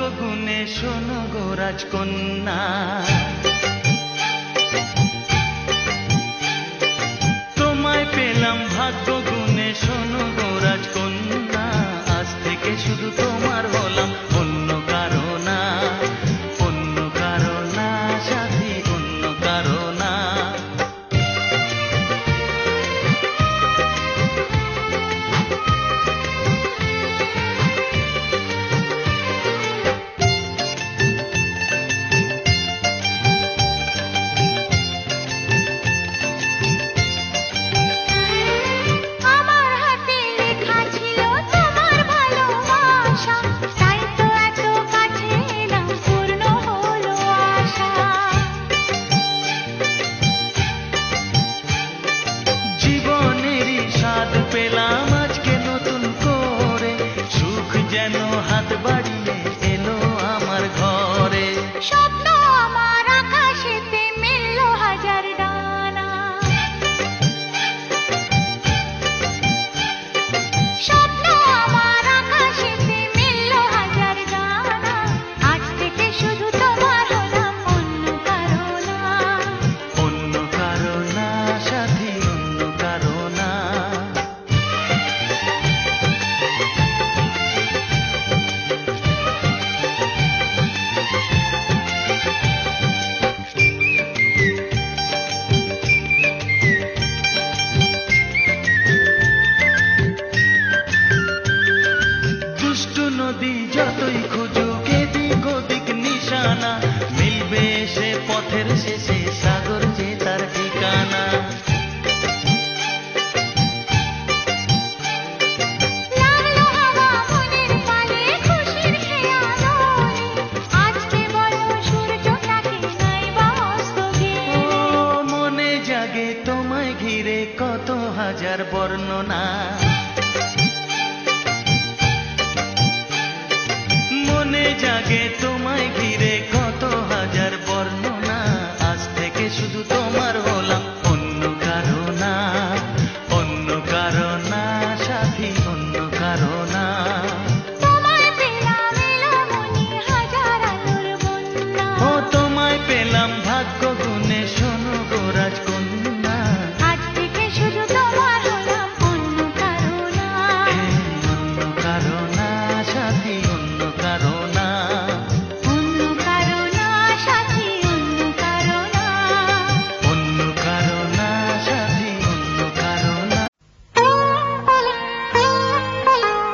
গুণে শোনো গো রাজকন্যা, তোমায় পেলাম ভাগ্য গুণে শোনো গো রাজকন্যা। আজ থেকে শুধু তোমার হলাম, অন্য কারো না, অন্য কারো না সাথী, অন্য কারো না। পেলাম আজকে নতুন করে, সুখ যেন হাত বাড়িয়ে এলো আমার ঘরে। স্বপ্ন আমার আকাশেতে মিলল হাজার ডানা, স্বপ্ন আমার আকাশেতে মিলল হাজার ডানা। আজ থেকে শুধু তোমার হলাম, অন্য কারো না, অন্য কারো না সাথী, অন্য কারো না। নদী যতই খুঁজুক এদিক ওদিক নিশানা, মিলবে সে পথের শেষে সাগর যে তার ঠিকানা। লাগলো হাওয়া মনের পালে খুশির খেয়ালরে, আজকে বলো সূর্যটাকে নাই বা অস্ত গেলে। ও মনে জাগে তোমায় ঘিরে কত হাজার বর্ণনা, মনে জাগে তোমায় ঘিরে কত হাজার বর্ণনা। আজ থেকে শুধু তোমার হল